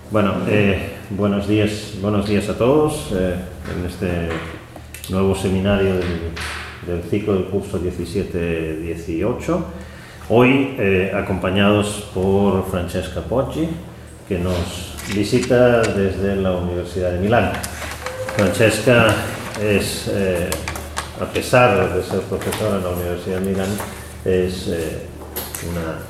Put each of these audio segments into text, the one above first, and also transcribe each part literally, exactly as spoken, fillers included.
Bueno, eh, buenos días, buenos días a todos eh, en este nuevo seminario del, del ciclo del curso diecisiete dieciocho. Hoy eh, acompañados por Francesca Poggi, que nos visita desde la Universidad de Milán. Francesca es, eh, a pesar de ser profesora en la Universidad de Milán, es eh, una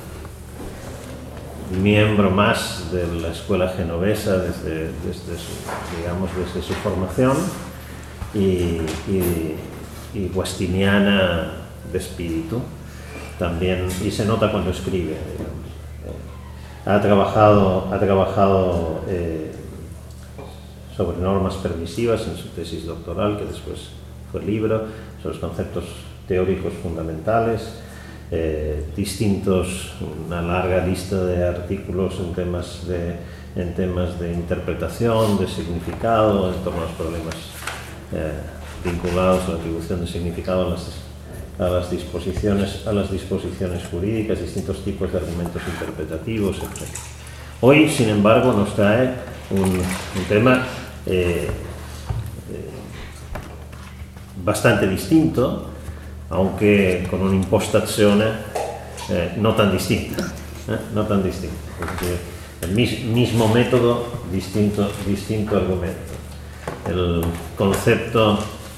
miembro más de la escuela genovesa desde, desde su, digamos, desde su formación y, y, y guastiniana de espíritu también, y se nota cuando escribe, digamos. Eh, ha trabajado, ha trabajado eh, sobre normas permisivas en su tesis doctoral, que después fue libro, sobre los conceptos teóricos fundamentales. Eh, distintos, una larga lista de artículos en temas de, en temas de interpretación, de significado, en torno a los problemas eh, vinculados a la atribución de significado a las, a las disposiciones, a las disposiciones jurídicas, distintos tipos de argumentos interpretativos, etcétera. Hoy, sin embargo, nos trae un, un tema eh, eh, bastante distinto, aunque con una impostazione eh, no tan distinta, eh, no tan distinta. Es decir, el mis, mismo método, distinto, distinto argumento. El concepto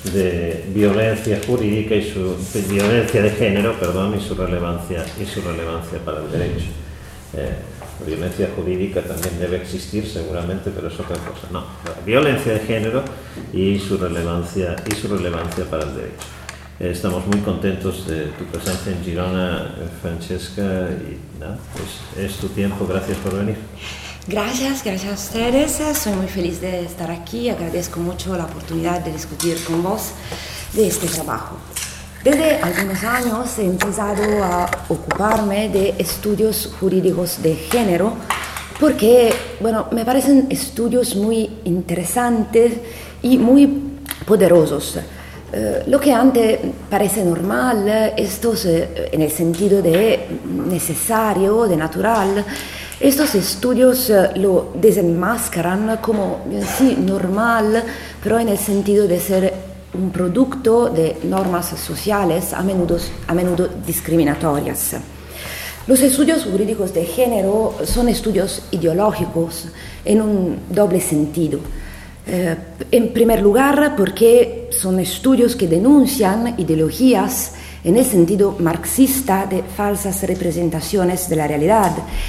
de violencia jurídica y su de violencia de género, perdón, y su relevancia y su relevancia para el derecho. Eh, la violencia jurídica también debe existir, seguramente, pero es otra cosa. No, la violencia de género y su relevancia y su relevancia para el derecho. Estamos muy contentos de tu presencia en Girona, Francesca, y nada, pues es tu tiempo. Gracias por venir. Gracias, gracias a ustedes. Soy muy feliz de estar aquí. Agradezco mucho la oportunidad de discutir con vos de este trabajo. Desde algunos años he empezado a ocuparme de estudios jurídicos de género porque, bueno, me parecen estudios muy interesantes y muy poderosos. Uh, lo que antes parece normal, estos, uh, en el sentido de necesario, de natural, estos estudios uh, lo desenmascaran como, uh, sí, normal, pero en el sentido de ser un producto de normas sociales a menudo, a menudo discriminatorias. Los estudios jurídicos de género son estudios ideológicos en un doble sentido. Eh, en primer lugar, porque son estudios que denuncian ideologías en el sentido marxista de falsas representaciones de la realidad.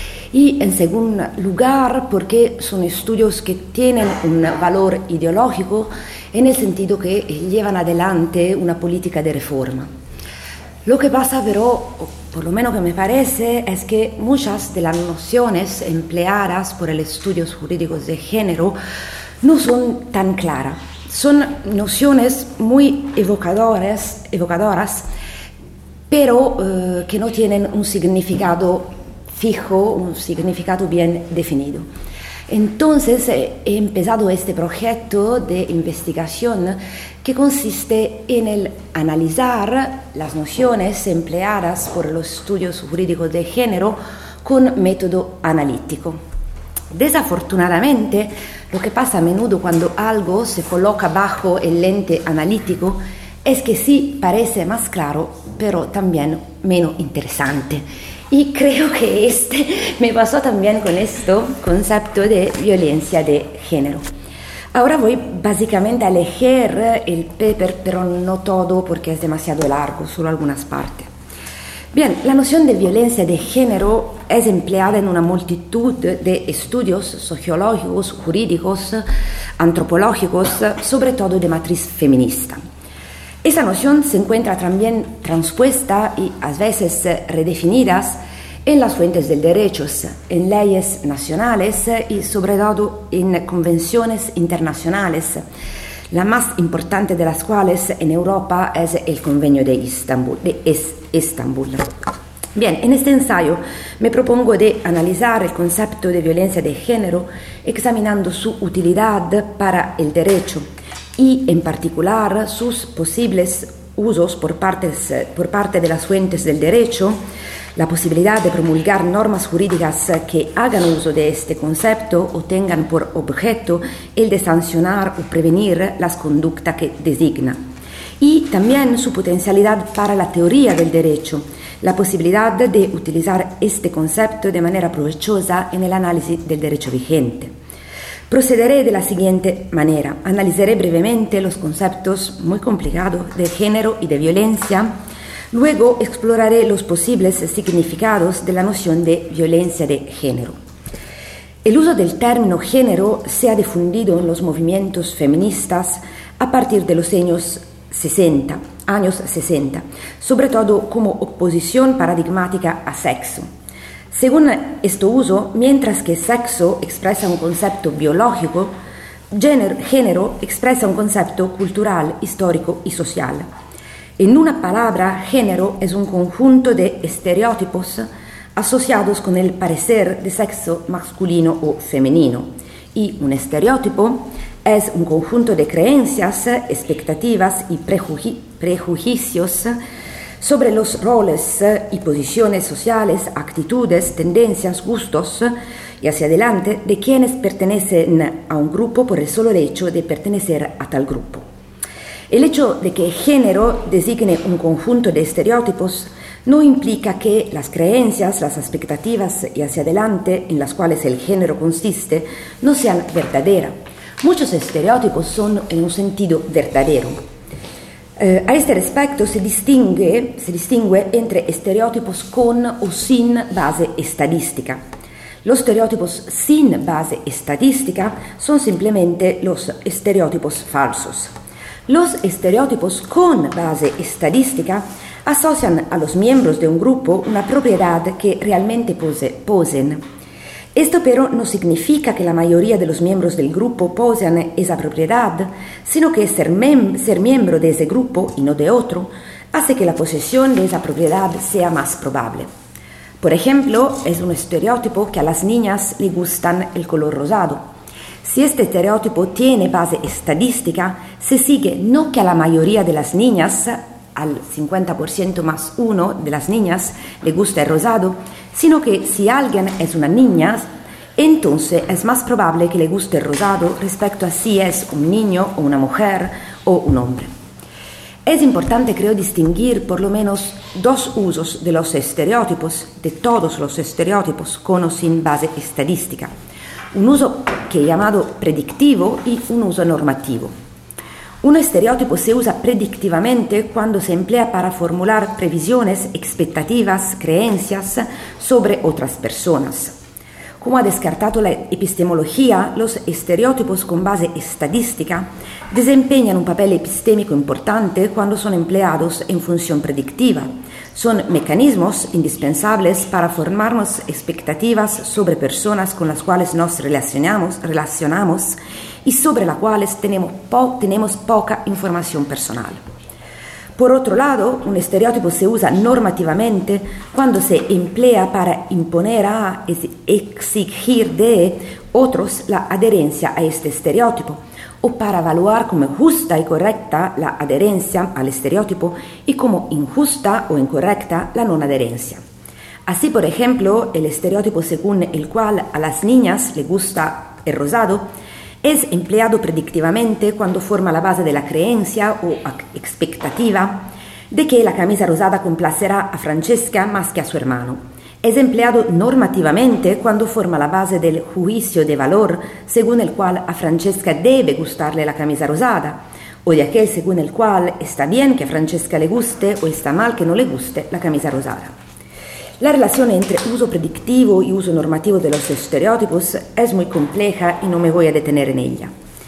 Y en segundo lugar, porque son estudios que tienen un valor ideológico en el sentido que llevan adelante una política de reforma. Lo que pasa, pero, por lo menos que me parece, es que muchas de las nociones empleadas por el estudios jurídicos de género no son tan claras. Son nociones muy evocadoras, evocadoras pero eh, que no tienen un significado fijo, un significado bien definido. Entonces eh, he empezado este proyecto de investigación que consiste en el analizar las nociones empleadas por los estudios jurídicos de género con método analítico. Desafortunadamente, lo que pasa a menudo cuando algo se coloca bajo el lente analítico es que sí parece más claro, pero también menos interesante. Y creo que este me pasó también con este concepto de violencia de género. Ahora voy básicamente a leer el paper, pero no todo porque es demasiado largo, solo algunas partes. Bien, la noción de violencia de género es empleada en una multitud de estudios sociológicos, jurídicos, antropológicos, sobre todo de matriz feminista. Esa noción se encuentra también transpuesta y a veces redefinidas en las fuentes del derecho, en leyes nacionales y sobre todo en convenciones internacionales, la más importante de las cuales en Europa es el Convenio de Estambul. De Estambul. Bien, en este ensayo me propongo de analizar el concepto de violencia de género examinando su utilidad para el derecho y en particular sus posibles usos por, partes, por parte de las fuentes del derecho, La posibilidad de promulgar normas jurídicas que hagan uso de este concepto o tengan por objeto el de sancionar o prevenir las conductas que designa. Y también su potencialidad para la teoría del derecho, la posibilidad de utilizar este concepto de manera provechosa en el análisis del derecho vigente. Procederé de la siguiente manera. Analizaré brevemente los conceptos muy complicados de género y de violencia. Luego exploraré los posibles significados de la noción de violencia de género. El uso del término género se ha difundido en los movimientos feministas a partir de los años sesenta, años sesenta, sobre todo como oposición paradigmática a sexo. Según este uso, mientras que sexo expresa un concepto biológico, género, género expresa un concepto cultural, histórico y social. En una palabra, género es un conjunto de estereotipos asociados con el parecer de sexo masculino o femenino. Y un estereotipo es un conjunto de creencias, expectativas y prejuici- prejuicios sobre los roles y posiciones sociales, actitudes, tendencias, gustos y hacia adelante de quienes pertenecen a un grupo por el solo hecho de pertenecer a tal grupo. El hecho de que género designe un conjunto de estereotipos no implica que las creencias, las expectativas y hacia adelante en las cuales el género consiste no sean verdaderas. Muchos estereotipos son en un sentido verdadero. Eh, a este respecto se distingue, se distingue entre estereotipos con o sin base estadística. Los estereotipos sin base estadística son simplemente los estereotipos falsos. Los estereotipos con base estadística asocian a los miembros de un grupo una propiedad que realmente pose, poseen. Esto pero no significa que la mayoría de los miembros del grupo posean esa propiedad, sino que ser, mem- ser miembro de ese grupo y no de otro hace que la posesión de esa propiedad sea más probable. Por ejemplo, es un estereotipo que a las niñas les gustan el color rosado. Si este estereotipo tiene base estadística, se sigue no que a la mayoría de las niñas, al cincuenta por ciento más uno de las niñas, le gusta el rosado, sino que si alguien es una niña, entonces es más probable que le guste el rosado respecto a si es un niño o una mujer o un hombre. Es importante, creo, distinguir por lo menos dos usos de los estereotipos, de todos los estereotipos con o sin base estadística. Un uso que he llamado predictivo y un uso normativo. Un estereotipo se usa predictivamente cuando se emplea para formular previsiones, expectativas, creencias sobre otras personas. Como ha descartado la epistemología, los estereotipos con base estadística desempeñan un papel epistémico importante cuando son empleados en función predictiva. Son mecanismos indispensables para formarnos expectativas sobre personas con las cuales nos relacionamos, relacionamos y sobre las cuales tenemos, po- tenemos poca información personal. Por otro lado, un estereotipo se usa normativamente cuando se emplea para imponer a exigir de otros la adherencia a este estereotipo o para evaluar como justa y correcta la adherencia al estereotipo y como injusta o incorrecta la no adherencia. Así, por ejemplo, el estereotipo según el cual a las niñas les gusta el rosado es empleado predictivamente cuando forma la base de la creencia o expectativa de que la camisa rosada complacerá a Francesca más que a su hermano. Es empleado normativamente cuando forma la base del juicio de valor según el cual a Francesca debe gustarle la camisa rosada, o de aquel según el cual está bien que a Francesca le guste o está mal que no le guste la camisa rosada. La relación entre uso predictivo y uso normativo de los estereotipos es muy compleja y no me voy a detener en ella.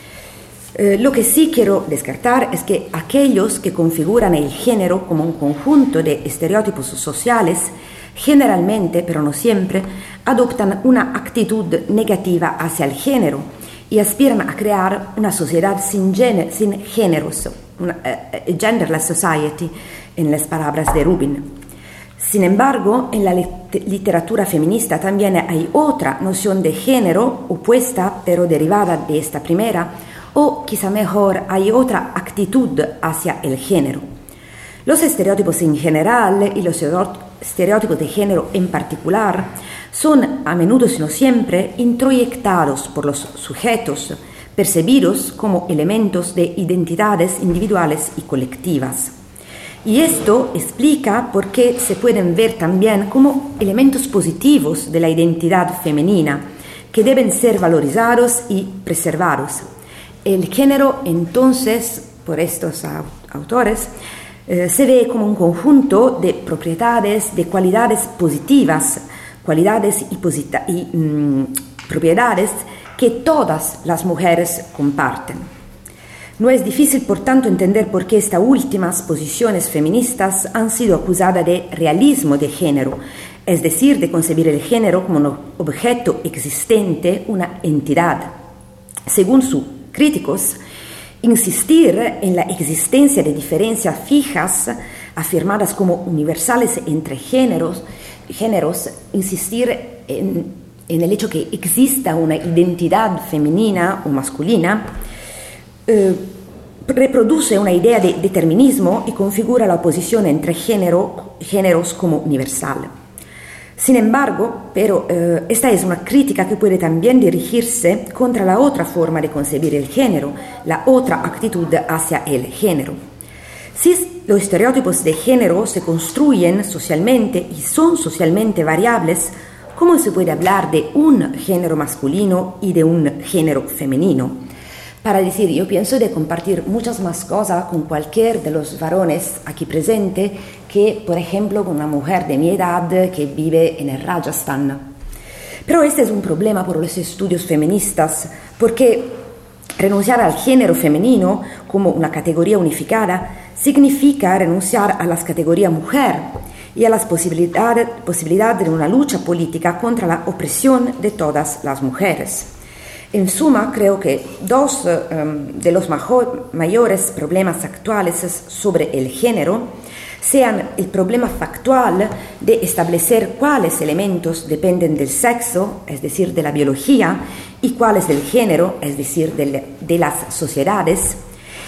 Eh, lo que sí quiero descartar es que aquellos que configuran el género como un conjunto de estereotipos sociales generalmente, pero no siempre, adoptan una actitud negativa hacia el género y aspiran a crear una sociedad sin, gen- sin géneros, una uh, genderless society, en las palabras de Rubin. Sin embargo, en la literatura feminista también hay otra noción de género opuesta, pero derivada de esta primera, o quizá mejor, hay otra actitud hacia el género. Los estereotipos en general y los estereotipos de género en particular son a menudo, si no siempre, introyectados por los sujetos, percibidos como elementos de identidades individuales y colectivas. Y esto explica por qué se pueden ver también como elementos positivos de la identidad femenina, que deben ser valorizados y preservados. El género, entonces, por estos autores, eh, se ve como un conjunto de propiedades, de cualidades positivas, cualidades y, posita- y mm, propiedades que todas las mujeres comparten. No es difícil, por tanto, entender por qué estas últimas posiciones feministas han sido acusadas de realismo de género, es decir, de concebir el género como un objeto existente, una entidad. Según sus críticos, insistir en la existencia de diferencias fijas, afirmadas como universales entre géneros, géneros insistir en, en el hecho que exista una identidad femenina o masculina, eh, reproduce una idea de determinismo y configura la oposición entre género, géneros como universal. Sin embargo, pero eh, esta es una crítica que puede también dirigirse contra la otra forma de concebir el género, la otra actitud hacia el género. Si los estereotipos de género se construyen socialmente y son socialmente variables, ¿cómo se puede hablar de un género masculino y de un género femenino? Para decir, yo pienso de compartir muchas más cosas con cualquier de los varones aquí presentes que, por ejemplo, con una mujer de mi edad que vive en el Rajasthan. Pero este es un problema por los estudios feministas, porque renunciar al género femenino como una categoría unificada significa renunciar a las categorías mujer y a las posibilidades posibilidad de una lucha política contra la opresión de todas las mujeres. En suma, creo que dos um, de los majo- mayores problemas actuales sobre el género sean el problema factual de establecer cuáles elementos dependen del sexo, es decir, de la biología, y cuáles del género, es decir, de, de las sociedades,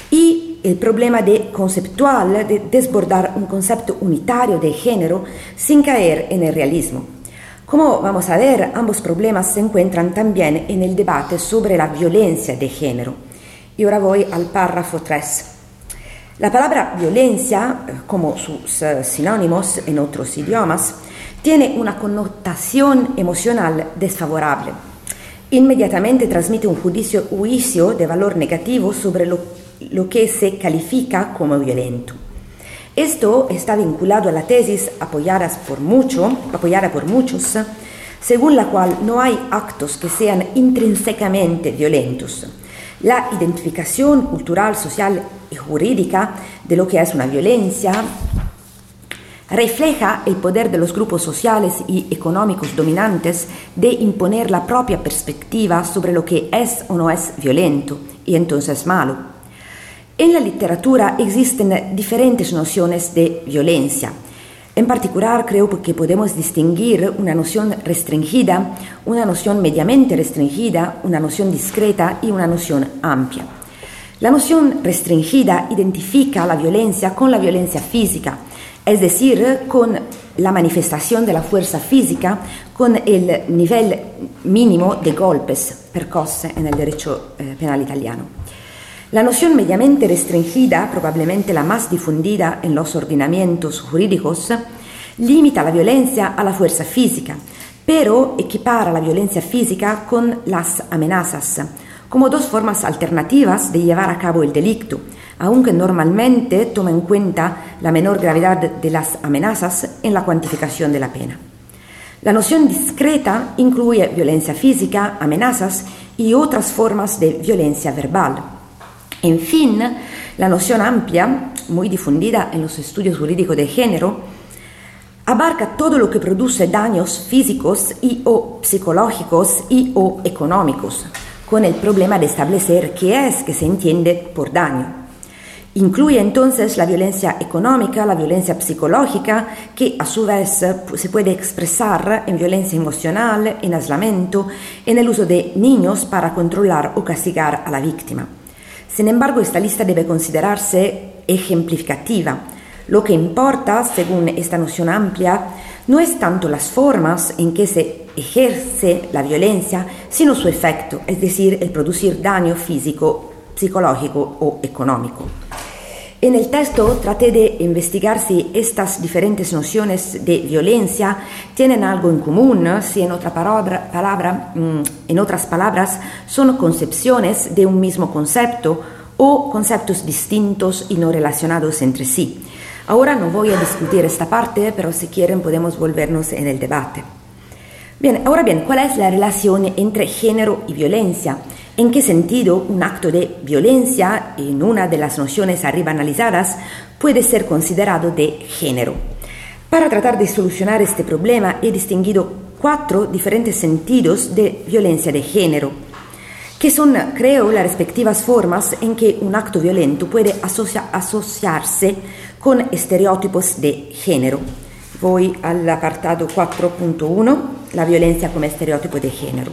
y el problema de conceptual de desbordar un concepto unitario de género sin caer en el realismo. Como vamos a ver, ambos problemas se encuentran también en el debate sobre la violencia de género. Y ahora voy al párrafo tres. La palabra violencia, como sus uh, sinónimos en otros idiomas, tiene una connotación emocional desfavorable. Inmediatamente transmite un juicio, juicio de valor negativo sobre lo, lo que se califica como violento. Esto está vinculado a la tesis apoyada por, mucho, apoyada por muchos, según la cual no hay actos que sean intrínsecamente violentos. La identificación cultural, social y jurídica de lo que es una violencia refleja el poder de los grupos sociales y económicos dominantes de imponer la propia perspectiva sobre lo que es o no es violento y entonces malo. En la literatura existen diferentes nociones de violencia. En particular, creo que podemos distinguir una noción restringida, una noción mediamente restringida, una noción discreta y una noción amplia. La noción restringida identifica la violencia con la violencia física, es decir, con la manifestación de la fuerza física, con el nivel mínimo de golpes percosse en el derecho eh, penal italiano. La noción mediamente restringida, probablemente la más difundida en los ordenamientos jurídicos, limita la violencia a la fuerza física, pero equipara la violencia física con las amenazas, como dos formas alternativas de llevar a cabo el delito, aunque normalmente toma en cuenta la menor gravedad de las amenazas en la cuantificación de la pena. La noción discreta incluye violencia física, amenazas y otras formas de violencia verbal. En fin, la noción amplia, muy difundida en los estudios jurídicos de género, abarca todo lo que produce daños físicos y o psicológicos y o económicos, con el problema de establecer qué es que se entiende por daño. Incluye entonces la violencia económica, la violencia psicológica, que a su vez se puede expresar en violencia emocional, en aislamiento, en el uso de niños para controlar o castigar a la víctima. Sin embargo, esta lista debe considerarse ejemplificativa. Lo que importa, según esta noción amplia, no es tanto las formas en que se ejerce la violencia, sino su efecto, es decir, el producir daño físico, psicológico o económico. En el texto traté de investigar si estas diferentes nociones de violencia tienen algo en común, si en, otra palabra, palabra, en otras palabras son concepciones de un mismo concepto o conceptos distintos y no relacionados entre sí. Ahora no voy a discutir esta parte, pero si quieren podemos volvernos en el debate. Bien, ahora bien, ¿cuál es la relación entre género y violencia? ¿En qué sentido un acto de violencia, en una de las nociones arriba analizadas, puede ser considerado de género? Para tratar de solucionar este problema he distinguido cuatro diferentes sentidos de violencia de género, que son, creo, las respectivas formas en que un acto violento puede asocia- asociarse con estereotipos de género. Voy al apartado cuatro punto uno, la violencia como estereotipo de género.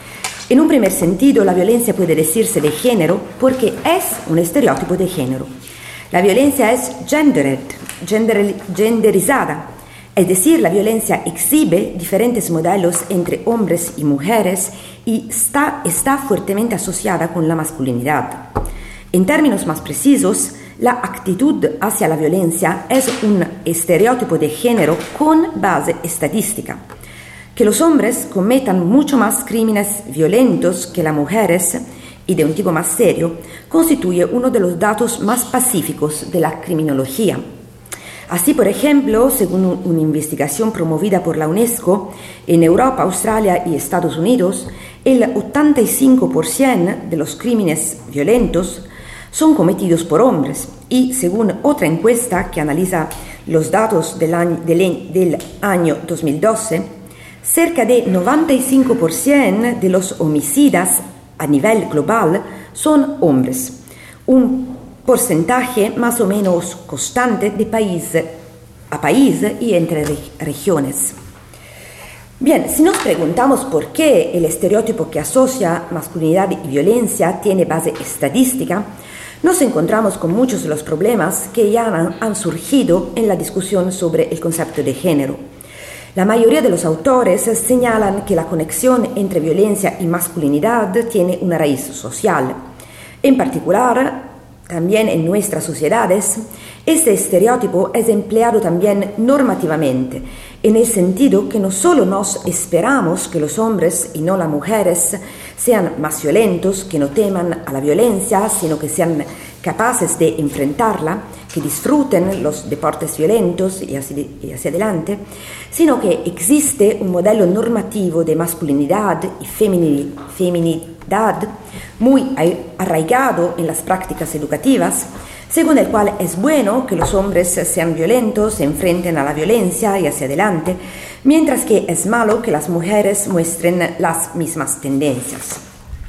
En un primer sentido, la violencia puede decirse de género porque es un estereotipo de género. La violencia es gendered, gender, genderizada, es decir, la violencia exhibe diferentes modelos entre hombres y mujeres y está, está fuertemente asociada con la masculinidad. En términos más precisos, la actitud hacia la violencia es un estereotipo de género con base estadística. Que los hombres cometan mucho más crímenes violentos que las mujeres y de un tipo más serio constituye uno de los datos más pacíficos de la criminología. Así, por ejemplo, según una investigación promovida por la UNESCO, en Europa, Australia y Estados Unidos, el ochenta y cinco por ciento de los crímenes violentos son cometidos por hombres y, según otra encuesta que analiza los datos del año, del, del año dos mil doce, cerca de noventa y cinco por ciento de los homicidas a nivel global son hombres, un porcentaje más o menos constante de país a país y entre regiones. Bien, si nos preguntamos por qué el estereotipo que asocia masculinidad y violencia tiene base estadística, nos encontramos con muchos de los problemas que ya han, han surgido en la discusión sobre el concepto de género. La mayoría de los autores señalan que la conexión entre violencia y masculinidad tiene una raíz social. En particular, también en nuestras sociedades, este estereotipo es empleado también normativamente, en el sentido que no solo nos esperamos que los hombres y no las mujeres sean más violentos, que no teman a la violencia, sino que sean capaces de enfrentarla, que disfruten los deportes violentos y así, y hacia adelante, sino que existe un modelo normativo de masculinidad y femini, feminidad muy arraigado en las prácticas educativas, según el cual es bueno que los hombres sean violentos, se enfrenten a la violencia y hacia adelante, mientras que es malo que las mujeres muestren las mismas tendencias.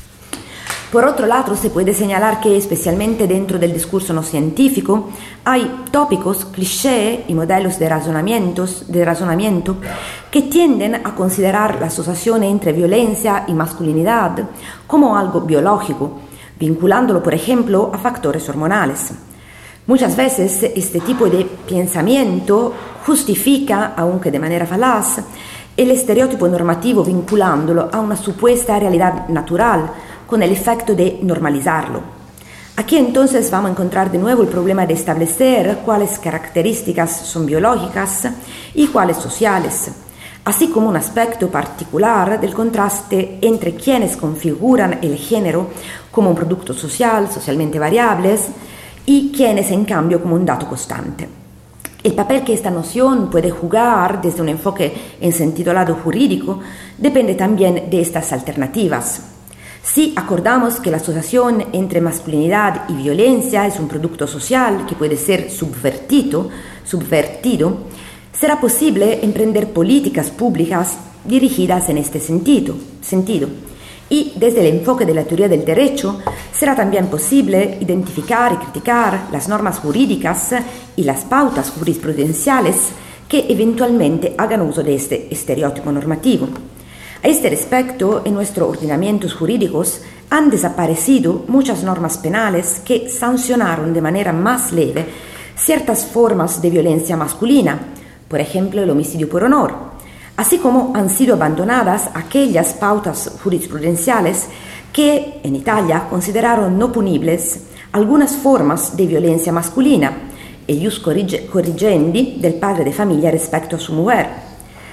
Por otro lado, se puede señalar que, especialmente dentro del discurso no científico, hay tópicos, clichés y modelos de, razonamientos, de razonamiento que tienden a considerar la asociación entre violencia y masculinidad como algo biológico, vinculándolo, por ejemplo, a factores hormonales. Muchas veces este tipo de pensamiento justifica, aunque de manera falaz, el estereotipo normativo vinculándolo a una supuesta realidad natural, con el efecto de normalizarlo. Aquí entonces vamos a encontrar de nuevo el problema de establecer cuáles características son biológicas y cuáles sociales, así como un aspecto particular del contraste entre quienes configuran el género como un producto social, socialmente variables, y quienes en cambio como un dato constante. El papel que esta noción puede jugar desde un enfoque en sentido lado jurídico depende también de estas alternativas. Si acordamos que la asociación entre masculinidad y violencia es un producto social que puede ser subvertido, subvertido, será posible emprender políticas públicas dirigidas en este sentido, sentido. Y desde el enfoque de la teoría del derecho será también posible identificar y criticar las normas jurídicas y las pautas jurisprudenciales que eventualmente hagan uso de este estereotipo normativo. A este respecto, en nuestros ordenamientos jurídicos han desaparecido muchas normas penales que sancionaron de manera más leve ciertas formas de violencia masculina, por ejemplo el homicidio por honor, así como han sido abandonadas aquellas pautas jurisprudenciales que en Italia consideraron no punibles algunas formas de violencia masculina, el ius corrigendi del padre de familia respecto a su mujer.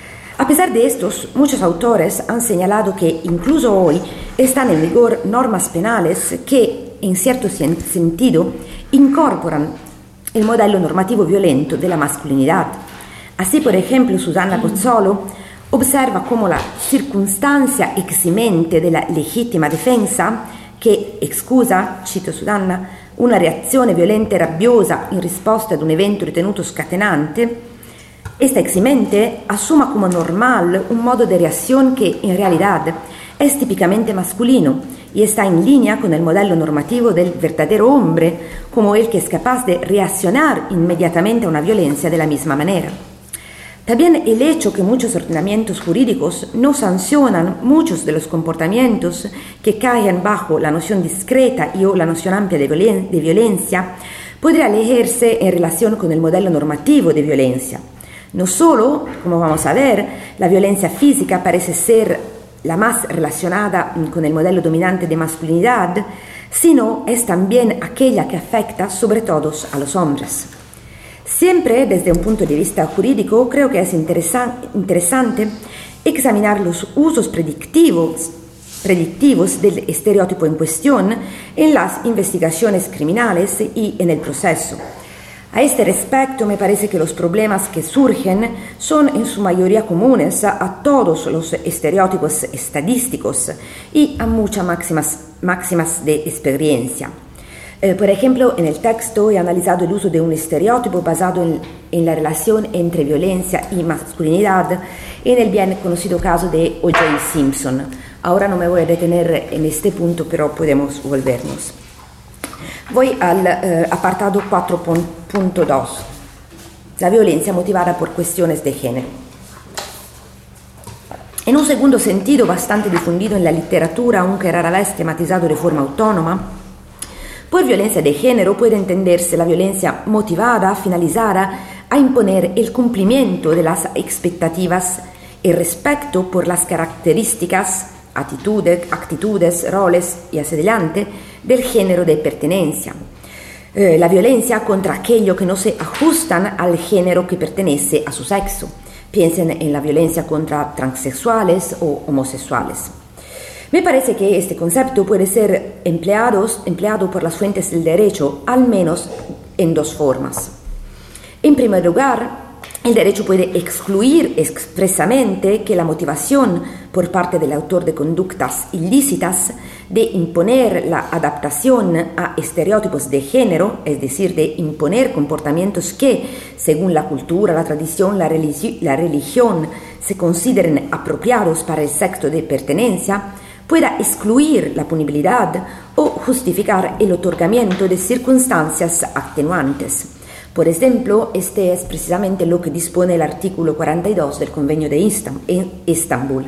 A pesar de estos, muchos autores han señalado que incluso hoy están en vigor normas penales que, en cierto sentido, incorporan el modelo normativo violento de la masculinidad. Así, por ejemplo, Susanna Cozzolo observa cómo la circunstancia eximente de la legittima defensa, che excusa, cito Susanna, una reazione violenta e rabbiosa in risposta ad un evento ritenuto scatenante, esta eximente asuma como normal un modo de reacción que en realidad es típicamente masculino y está en línea con el modelo normativo del verdadero hombre como el que es capaz de reaccionar inmediatamente a una violencia de la misma manera. También el hecho que muchos ordenamientos jurídicos no sancionan muchos de los comportamientos que caen bajo la noción discreta y o la noción amplia de, violen- de violencia podría leerse en relación con el modelo normativo de violencia. No solo, como vamos a ver, la violencia física parece ser la más relacionada con el modelo dominante de masculinidad, sino es también aquella que afecta sobre todo a los hombres. Siempre desde un punto de vista jurídico creo que es interesan- interesante examinar los usos predictivos, predictivos del estereotipo en cuestión en las investigaciones criminales y en el proceso. A este respecto, me parece que los problemas que surgen son en su mayoría comunes a todos los estereotipos estadísticos y a muchas máximas, máximas de experiencia. Eh, por ejemplo, en el texto he analizado el uso de un estereotipo basado en, en la relación entre violencia y masculinidad en el bien conocido caso de O J Simpson. Ahora no me voy a detener en este punto, pero podemos volvernos. Voy al eh, apartado cuatro punto dos, la violencia motivada por cuestiones de género. En un segundo sentido, bastante difundido en la literatura, aunque rara vez tematizado de forma autónoma, por violencia de género puede entenderse la violencia motivada, finalizada a imponer el cumplimiento de las expectativas y respeto por las características, actitudes, actitudes, roles y así adelante del género de pertenencia. Eh, la violencia contra aquello que no se ajustan al género que pertenece a su sexo. Piensen en la violencia contra transexuales o homosexuales. Me parece que este concepto puede ser empleado, empleado por las fuentes del derecho al menos en dos formas. En primer lugar, el derecho puede excluir expresamente que la motivación por parte del autor de conductas ilícitas de imponer la adaptación a estereotipos de género, es decir, de imponer comportamientos que, según la cultura, la tradición, la, religi- la religión, se consideren apropiados para el sexo de pertenencia, pueda excluir la punibilidad o justificar el otorgamiento de circunstancias atenuantes. Por ejemplo, este es precisamente lo que dispone el artículo cuarenta y dos del Convenio de Estambul.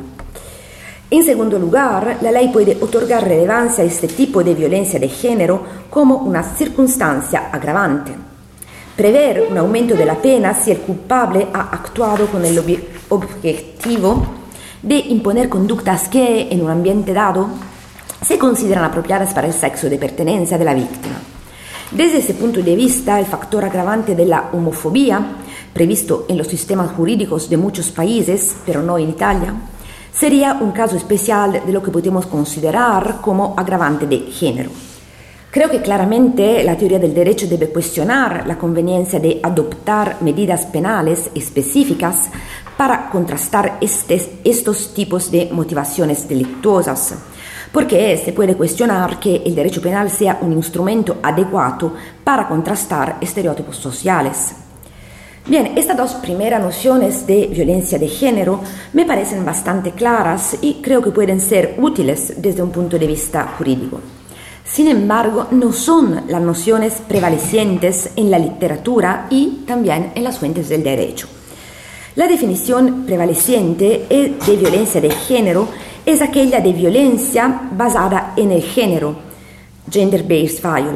En segundo lugar, la ley puede otorgar relevancia a este tipo de violencia de género como una circunstancia agravante. Prever un aumento de la pena si el culpable ha actuado con el ob- objetivo de imponer conductas que, en un ambiente dado, se consideran apropiadas para el sexo de pertenencia de la víctima. Desde ese punto de vista, el factor agravante de la homofobia, previsto en los sistemas jurídicos de muchos países, pero no en Italia, sería un caso especial de lo que podemos considerar como agravante de género. Creo que claramente la teoría del derecho debe cuestionar la conveniencia de adoptar medidas penales específicas para contrastar estes, estos tipos de motivaciones delictuosas, porque se puede cuestionar que el derecho penal sea un instrumento adecuado para contrastar estereotipos sociales. Bien, estas dos primeras nociones de violencia de género me parecen bastante claras y creo que pueden ser útiles desde un punto de vista jurídico. Sin embargo, no son las nociones prevalecientes en la literatura y también en las fuentes del derecho. La definición prevaleciente de violencia de género es aquella de violencia basada en el género, gender-based violence,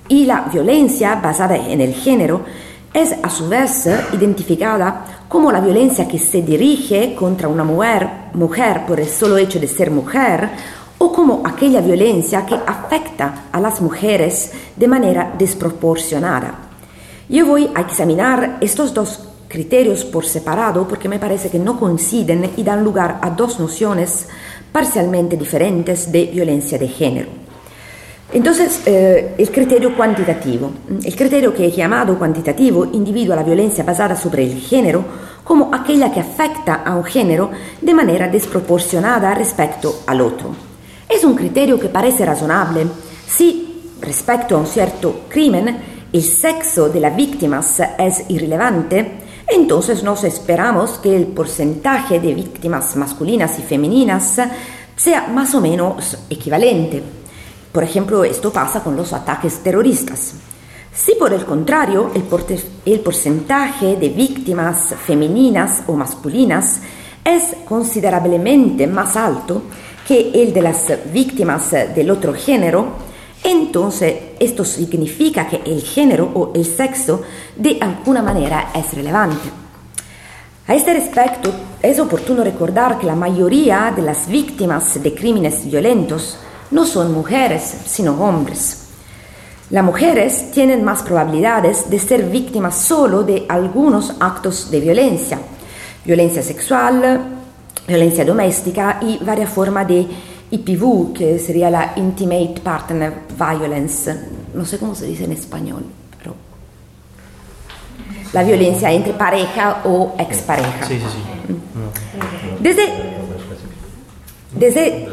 Y la violencia basada en el género es a su vez identificada como la violencia que se dirige contra una mujer, mujer por el solo hecho de ser mujer, o como aquella violencia que afecta a las mujeres de manera desproporcionada. Yo voy a examinar estos dos criterios por separado porque me parece que no coinciden y dan lugar a dos nociones parcialmente diferentes de violencia de género. Entonces, eh, el criterio cuantitativo. El criterio que he llamado cuantitativo individua la violencia basada sobre el género como aquella que afecta a un género de manera desproporcionada respecto al otro. Es un criterio que parece razonable si, respecto a un cierto crimen, el sexo de las víctimas es irrelevante. Entonces nos esperamos que el porcentaje de víctimas masculinas y femeninas sea más o menos equivalente. Por ejemplo, esto pasa con los ataques terroristas. Si por el contrario el, porte- el porcentaje de víctimas femeninas o masculinas es considerablemente más alto que el de las víctimas del otro género, entonces esto significa que el género o el sexo de alguna manera es relevante. A este respecto, es oportuno recordar que la mayoría de las víctimas de crímenes violentos no son mujeres, sino hombres. Las mujeres tienen más probabilidades de ser víctimas solo de algunos actos de violencia, violencia sexual, violencia doméstica y varias formas de I P V, que sería la Intimate Partner Violence, no sé cómo se dice en español, pero la violencia entre pareja o expareja. Sí, sí, sí. Desde, desde,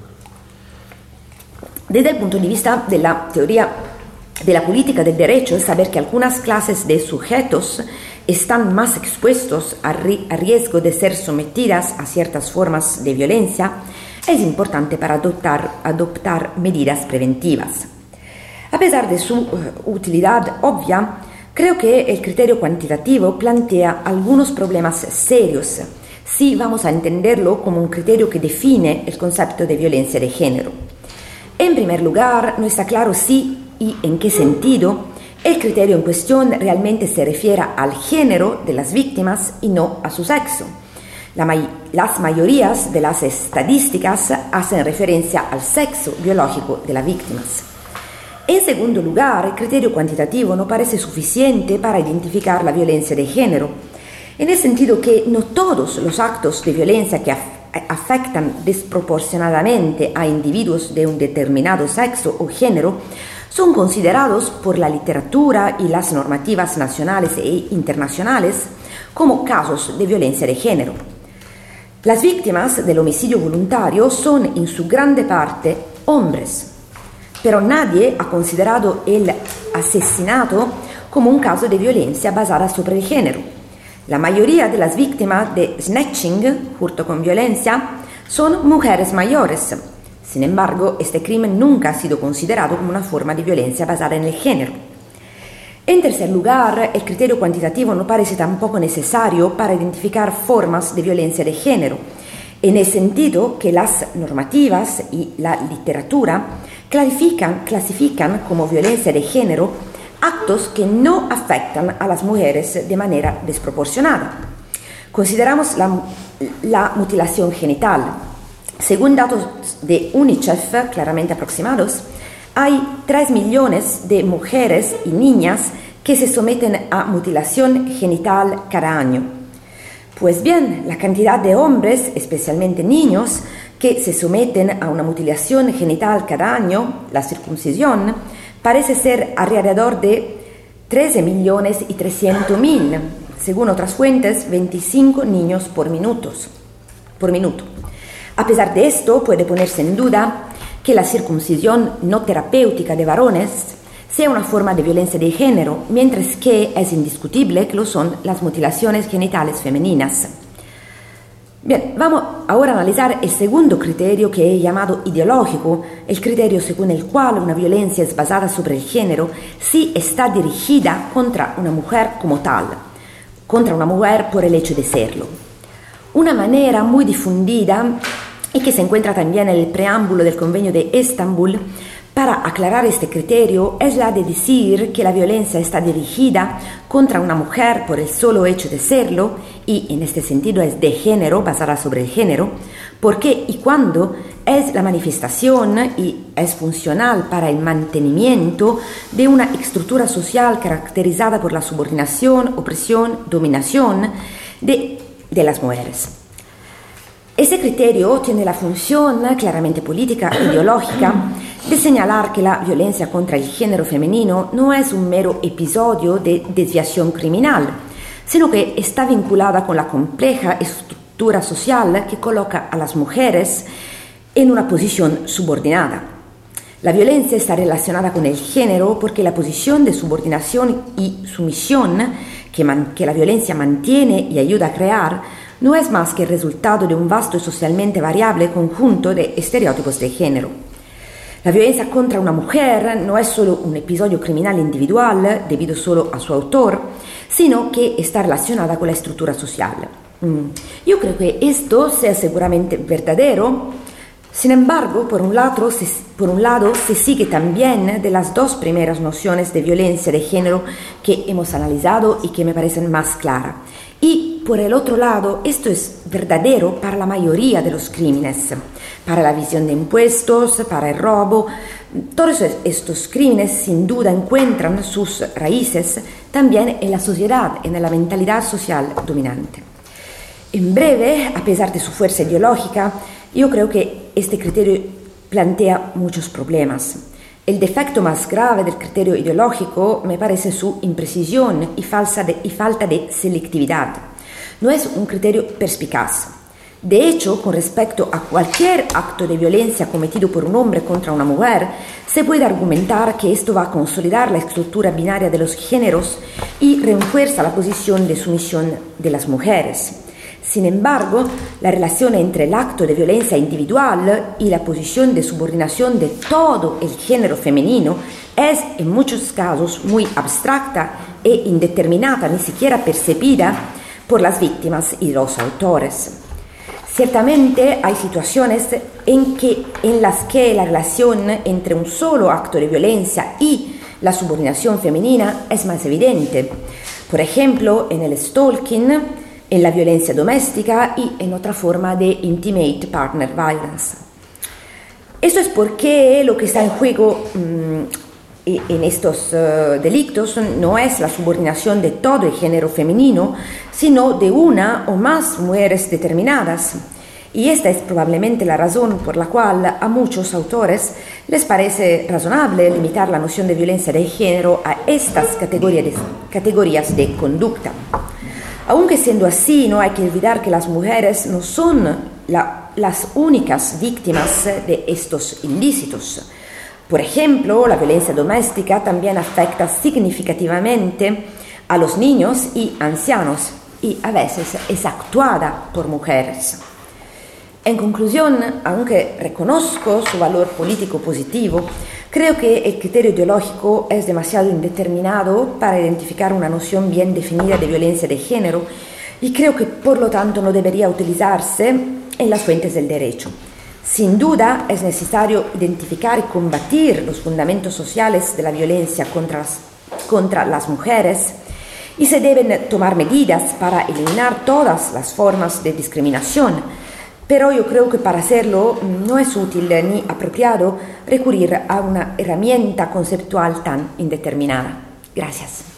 desde el punto de vista de la teoría de la política del derecho, es saber que algunas clases de sujetos están más expuestos a, ri- a riesgo de ser sometidas a ciertas formas de violencia. Es importante para adoptar, adoptar medidas preventivas. A pesar de su uh, utilidad obvia, creo que el criterio cuantitativo plantea algunos problemas serios si vamos a entenderlo como un criterio que define el concepto de violencia de género. En primer lugar, no está claro si y en qué sentido el criterio en cuestión realmente se refiere al género de las víctimas y no a su sexo. La may- las mayorías de las estadísticas hacen referencia al sexo biológico de las víctimas. En segundo lugar, el criterio cuantitativo no parece suficiente para identificar la violencia de género, en el sentido que no todos los actos de violencia que af- afectan desproporcionadamente a individuos de un determinado sexo o género son considerados por la literatura y las normativas nacionales e internacionales como casos de violencia de género. Las víctimas del homicidio voluntario son en su grande parte hombres, pero nadie ha considerado el asesinato como un caso de violencia basada sobre el género. La mayoría de las víctimas de snatching, hurto con violencia, son mujeres mayores. Sin embargo, este crimen nunca ha sido considerado como una forma de violencia basada en el género. En tercer lugar, el criterio cuantitativo no parece tampoco necesario para identificar formas de violencia de género, en el sentido que las normativas y la literatura clasifican, clasifican como violencia de género actos que no afectan a las mujeres de manera desproporcionada. Consideramos la, la mutilación genital. Según datos de UNICEF claramente aproximados, hay tres millones de mujeres y niñas que se someten a mutilación genital cada año. Pues bien, la cantidad de hombres, especialmente niños, que se someten a una mutilación genital cada año, la circuncisión, parece ser alrededor de trece millones y trescientos mil, según otras fuentes, veinticinco niños por, minutos, por minuto. A pesar de esto, puede ponerse en duda que la circuncisión no terapéutica de varones sea una forma de violencia de género, mientras que es indiscutible que lo son las mutilaciones genitales femeninas. Bien, vamos ahora a analizar el segundo criterio que he llamado ideológico, el criterio según el cual una violencia es basada sobre el género si está dirigida contra una mujer como tal, contra una mujer por el hecho de serlo. Una manera muy difundida y que se encuentra también en el preámbulo del Convenio de Estambul Para aclarar este criterio es la de decir que la violencia está dirigida contra una mujer por el solo hecho de serlo, y en este sentido es de género, basada sobre el género, porque y cuando es la manifestación y es funcional para el mantenimiento de una estructura social caracterizada por la subordinación, opresión, dominación de, de las mujeres. Este criterio tiene la función claramente política e ideológica de señalar que la violencia contra el género femenino no es un mero episodio de desviación criminal, sino que está vinculada con la compleja estructura social que coloca a las mujeres en una posición subordinada. La violencia está relacionada con el género porque la posición de subordinación y sumisión que, man, que la violencia mantiene y ayuda a crear no es más que el resultado de un vasto y socialmente variable conjunto de estereotipos de género. La violencia contra una mujer no es solo un episodio criminal individual debido solo a su autor, sino que está relacionada con la estructura social. Mm. Yo creo que esto sea seguramente verdadero. Sin embargo, por un, lado, se, por un lado, se sigue también de las dos primeras nociones de violencia de género que hemos analizado y que me parecen más claras. Y por el otro lado, esto es verdadero para la mayoría de los crímenes, para la evasión de impuestos, para el robo. Todos estos crímenes sin duda encuentran sus raíces también en la sociedad, en la mentalidad social dominante. En breve, a pesar de su fuerza ideológica, yo creo que este criterio plantea muchos problemas. El defecto más grave del criterio ideológico me parece su imprecisión y, falsa de, y falta de selectividad. No es un criterio perspicaz. De hecho, con respecto a cualquier acto de violencia cometido por un hombre contra una mujer, se puede argumentar que esto va a consolidar la estructura binaria de los géneros y refuerza la posición de sumisión de las mujeres. Sin embargo, la relación entre el acto de violencia individual y la posición de subordinación de todo el género femenino es en muchos casos muy abstracta e indeterminada, ni siquiera percibida por las víctimas y los autores. Ciertamente hay situaciones en, que, en las que la relación entre un solo acto de violencia y la subordinación femenina es más evidente. Por ejemplo, en el stalking, en la violencia doméstica y en otra forma de intimate partner violence. Esto es porque lo que está en juego mmm, en estos uh, delitos no es la subordinación de todo el género femenino, sino de una o más mujeres determinadas. Y esta es probablemente la razón por la cual a muchos autores les parece razonable limitar la noción de violencia de género a estas categorías de, categorías de conducta. Aunque siendo así, no hay que olvidar que las mujeres no son la, las únicas víctimas de estos ilícitos. Por ejemplo, la violencia doméstica también afecta significativamente a los niños y ancianos y a veces es actuada por mujeres. En conclusión, aunque reconozco su valor político positivo, creo que el criterio ideológico es demasiado indeterminado para identificar una noción bien definida de violencia de género y creo que por lo tanto no debería utilizarse en las fuentes del derecho. Sin duda es necesario identificar y combatir los fundamentos sociales de la violencia contra las, contra las mujeres y se deben tomar medidas para eliminar todas las formas de discriminación. Pero yo creo que para hacerlo no es útil ni apropiado recurrir a una herramienta conceptual tan indeterminada. Gracias.